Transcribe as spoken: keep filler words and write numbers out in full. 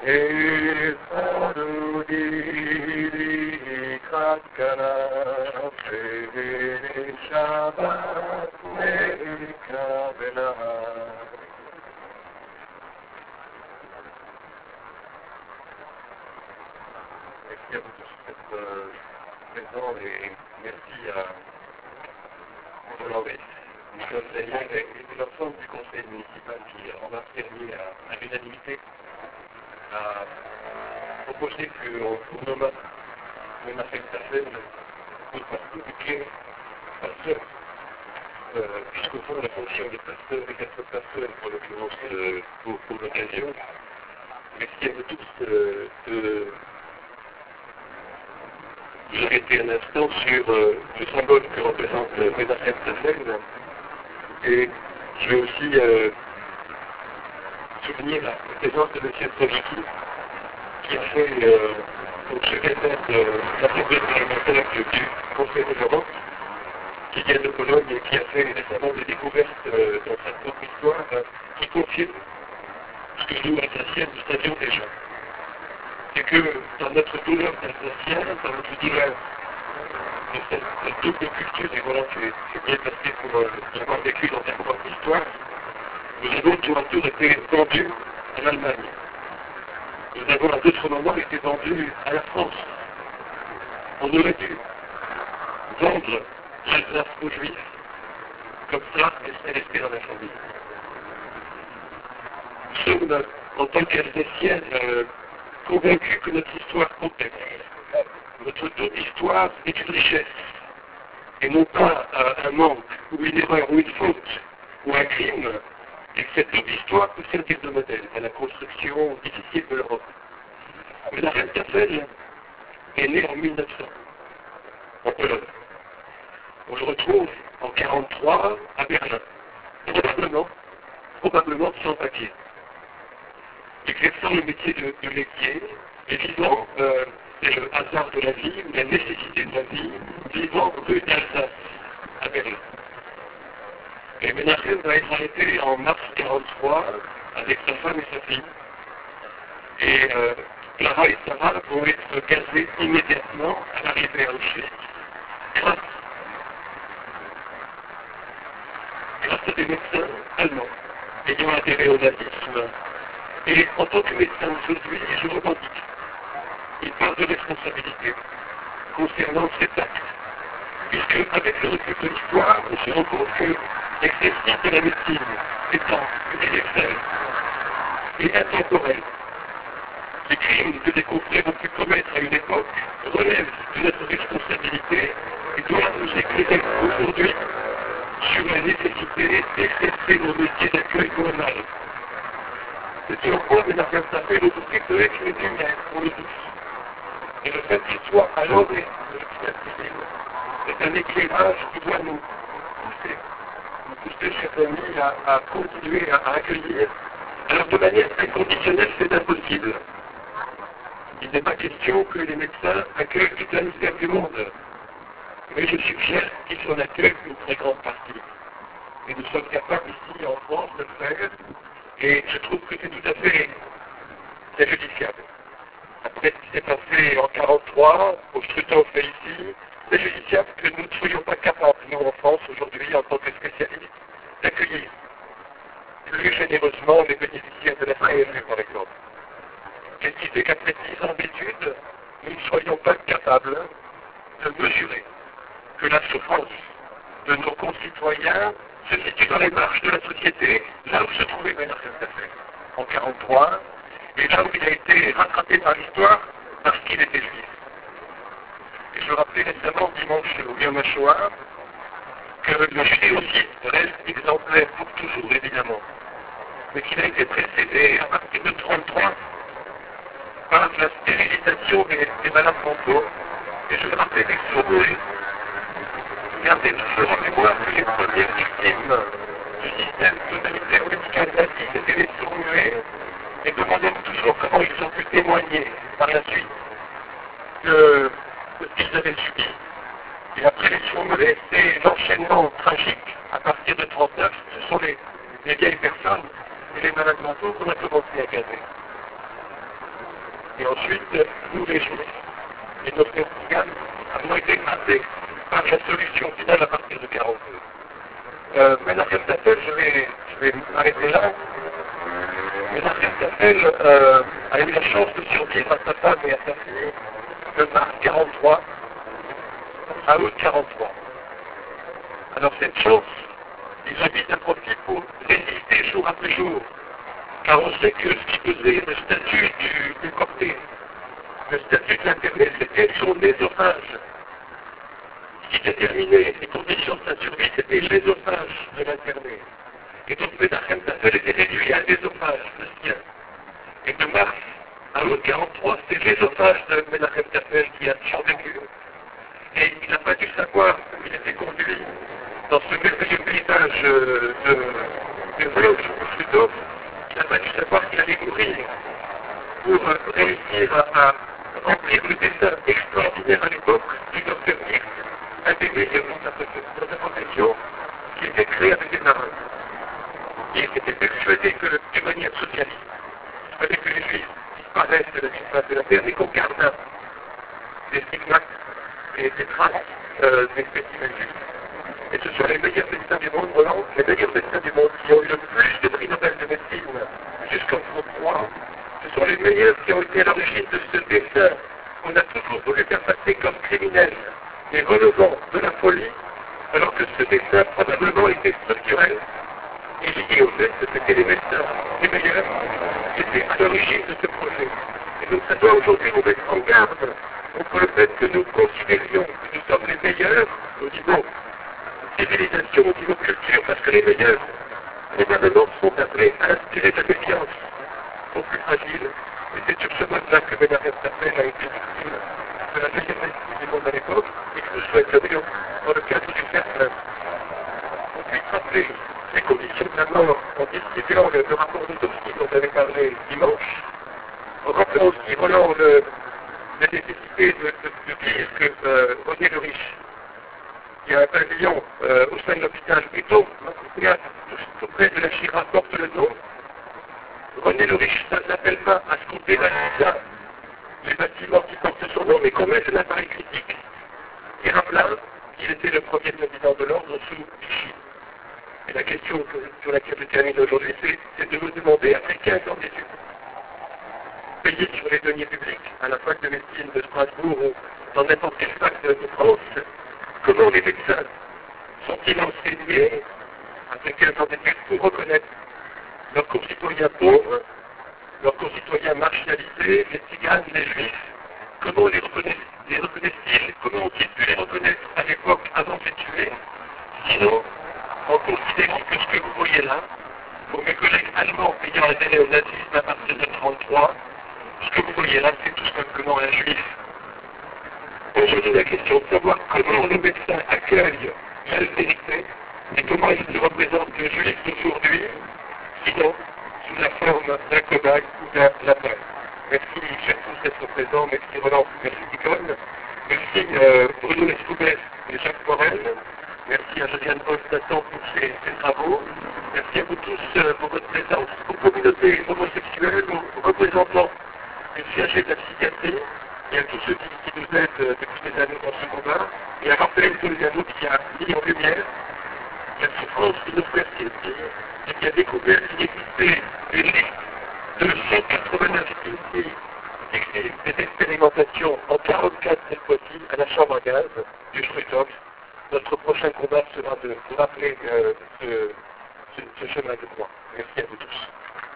Esadudi Krakana Prevene Shabbat Nekabela. Merci à vous tous d'être présents et merci à Hollande, Nicolas Zayan et l'ensemble du conseil municipal qui en a permis à, à l'unanimité à proposer qu'on nomme une affectation de particulier pasteur, euh, puisqu'au fond la fonction des pasteurs est d'être pasteur pour l'occurrence euh, pour, pour l'occasion. Merci à vous tous euh, de vous arrêter un instant sur euh, le symbole que représente euh, Menachem Tafel. Et je vais aussi euh, souligner la présence de M. Stojki, qui a fait euh, donc secrétaire de l'Assemblée parlementaire du Conseil de l'Europe, qui vient de Pologne et qui a fait récemment des découvertes euh, dans sa propre histoire, euh, qui confirme ce que nous, Alsaciens, nous savions déjà. C'est que dans notre douleur d'Alsacien, dans notre douleur de cette, cette double culture, et voilà, c'est bien placé pour euh, l'avoir vécu dans sa propre histoire, nous avons tour à tour été vendus en Allemagne. Nous avons à d'autres moments été vendus à la France. On aurait dû vendre l'Alsace aux Juifs, comme ça, elle serait restée dans la famille. Nous sommes, en tant qu'Alsaciens, euh, convaincus que notre histoire compte. Notre double histoire est une richesse, et non pas euh, un manque, ou une erreur, ou une faute, ou un crime, et que cette double histoire peut servir de modèle à la construction difficile de l'Europe. Menachem Tafel est né en mille neuf cents, en Pologne. On le retrouve en mille neuf cent quarante-trois à Berlin, probablement, probablement sans papier. Exerçant le métier de, de laitier et vivant, euh, c'est le hasard de la vie, ou la nécessité de la vie, vivant rue d'Alsace à Berlin. Et Menachem va être arrêté en mars mille neuf cent quarante-trois avec sa femme et sa fille. Et euh, Clara et Sarah vont être gazées immédiatement à l'arrivée à Auschwitz, grâce, grâce à des médecins allemands ayant adhéré au nazisme. Et en tant que médecin aujourd'hui, je revendique une part de responsabilité concernant cet acte. Puisque, avec le recul de l'histoire, on se rend compte que l'exercice de la médecine étant universel et intemporel, les crimes que des confrères ont pu commettre à une époque relèvent de notre responsabilité et doivent nous éclairer aujourd'hui sur la nécessité d'exercer nos métiers d'accueil normal. C'est sur quoi Menachem Tafel aujourd'hui peut être une lumière pour nous tous. Et le fait qu'il soit à l'orée de l'expert civil, c'est un éclairage qui doit nous pousser, nous pousser, chers amis, à, à continuer à, à accueillir. Alors de manière inconditionnelle, c'est impossible. Il n'est pas question que les médecins accueillent toute la misère du monde. Mais je suggère qu'ils en accueillent une très grande partie. Et nous sommes capables ici, en France, de le faire. Et je trouve que c'est tout à fait préjudiciable. Après ce qui s'est passé en mille neuf cent quarante-trois, au scrutin fait ici, c'est préjudiciable que nous ne soyons pas capables, nous en France, aujourd'hui, en tant que spécialistes, d'accueillir plus généreusement les bénéficiaires de la C M U, par exemple. Qu'est-ce qui fait qu'après dix ans d'études, nous ne soyons pas capables de mesurer que la souffrance de nos concitoyens se situe dans les marges de la société, là où se trouvait Menachem Tafel, en mille neuf cent quarante-trois, et là où il a été rattrapé par l'histoire parce qu'il était juif. Et je rappelais récemment, dimanche au Yom HaShoah, que le génocide reste exemplaire pour toujours, évidemment, mais qu'il a été précédé à partir de mille neuf cent trente-trois par la stérilisation des, des malades mentaux, et je rappelais les sourds. Gardez toujours en mémoire que les premières victimes du système totalitaire médical nazi étaient les sourds-muets, et demandez-vous toujours comment ils ont pu témoigner par la suite de ce qu'ils avaient subi. Et après les sourds-muets, c'est l'enchaînement tragique à partir de mille neuf cent trente-neuf, ce sont les, les vieilles personnes et les malades mentaux qu'on a commencé à gazer. Et ensuite, nous les Juifs et nos frères Tziganes avons été écrasés par la solution finale à partir de quarante-deux. Euh, Menachem Tafel, je vais, je vais m'arrêter là. Menachem Tafel euh, a eu la chance de survivre à sa femme et à sa fille de mars quarante-trois à août quarante-trois. Alors cette chance, il a mis à profit pour résister jour après jour. Car on sait que ce qui faisait le statut du, du cortège, le statut de l'Internet, c'était son ésophage. Ce qui déterminait les conditions de sa survie, c'était l'ésophage de l'Internet. Et donc Menachem Tafel était réduit à l'ésophage, le sien. Et de mars à août quarante-trois, c'est l'ésophage de Menachem Tafel qui a survécu. Et il n'a pas dû savoir qu'il était conduit dans ce merveilleux paysage de, de Vlog, Sudov. Il n'a pas dû savoir qu'il allait mourir pour réussir à, à remplir le dessin extraordinaire à l'époque du docteur X, un des meilleurs dans sa profession, qui était créé avec des marins. Il était persuadé que, de manière socialiste, il fallait que les Juifs disparaissent de la surface de la Terre, mais qu'on garde des stigmates et des traces euh, des spécimens juifs. Et ce sont les meilleurs médecins du monde, Roland, les meilleurs médecins du monde qui ont eu le plus de prix Nobel de médecine jusqu'en trente-trois. Ce sont les meilleurs qui ont été à l'origine de ce dessin qu'on a toujours voulu faire passer comme criminel et relevant de la folie, alors que ce dessin probablement était structurel et lié au fait que c'était les médecins les meilleurs qui étaient à l'origine de ce projet. Et donc ça doit aujourd'hui nous mettre en garde contre le fait que nous considérions que nous sommes les meilleurs au niveau civilisation, au niveau culture, parce que les meilleurs, probablement, sont appelés à inspirer de la méfiance aux plus fragiles. Et c'est sur ce mode-là que Menachem Tafel a été victime de la meilleure médecine du monde à l'époque, et que nous souhaiterions, dans le cadre du cercle, on puisse rappeler les conditions de la mort en discutant le, le rapport d'autopsie dont j'avais parlé dimanche, en rappelant aussi, Roland, le, la nécessité de, de, de dire que euh, René le Riche, il y a un pavillon euh, au sein de l'hôpital plutôt, tout près de la Chira, porte le nom. René le Riche n'appelle pas à scruter la Chira, les bâtiments qui portent son nom, mais qu'on mette un appareil critique qui rappela qu'il était le premier président de l'ordre sous Vichy. Et la question que, sur laquelle je termine aujourd'hui, c'est de me demander, après quinze ans d'études, payés sur les deniers publics, à la fac de médecine de Strasbourg ou dans n'importe quelle fac de France, comment les médecins sont-ils enseignés, après quinze ans d'études, pour reconnaître leurs concitoyens pauvres, leurs concitoyens marginalisés, les tziganes, les juifs? Comment les reconnaissent, les reconnaissent-ils? Comment ont-ils pu les reconnaître à l'époque avant de les tuer? Sinon, en considérant que ce que vous voyez là, pour mes collègues allemands ayant adhéré au nazisme à partir de mille neuf cent trente-trois, ce que vous voyez là, c'est tout simplement un juif. Aujourd'hui, la question de savoir comment nos médecins accueillent l'altérité et comment est-ce qu'ils représentent le juif d'aujourd'hui, sinon sous la forme d'un cobaye ou d'un lapin. Merci, chers tous d'être présents. Merci Roland, merci Nicole. Merci euh, Bruno Lescoubès et Jacques Morel. Merci à Josiane Paul-Satan pour ses, ses travaux. Merci à vous tous euh, pour votre présence, aux communautés homosexuelles, aux représentants du C H G de la psychiatrie et à tous ceux qui, qui nous aident euh, depuis des années dans ce combat. Et à rappeler Soliano qui a mis en lumière la souffrance de nos frères Sylvie et qui a découvert qu'il existait une liste de cent quatre-vingt-neuf initiés des expérimentations en quarante-quatre cette fois-ci à la chambre à gaz du Schrutox. Notre prochain combat sera de vous rappeler euh, ce, ce, ce chemin de croix. Merci à vous tous.